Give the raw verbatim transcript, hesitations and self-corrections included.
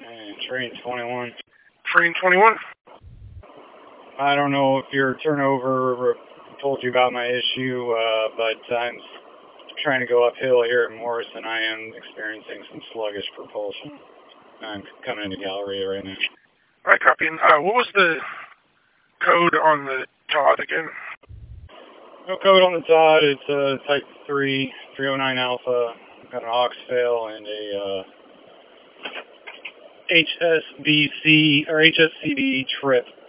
And train twenty-one. Train twenty-one? I don't know if your turnover told you about my issue, uh, but I'm trying to go uphill here at Morris, and I am experiencing some sluggish propulsion. I'm coming into Galleria right now. I copy. Uh, what was the code on the Todd again? No code on the Todd. It's uh, Type three, three oh nine Alpha. Got an aux fail and a uh, H S B C or H S C B trip.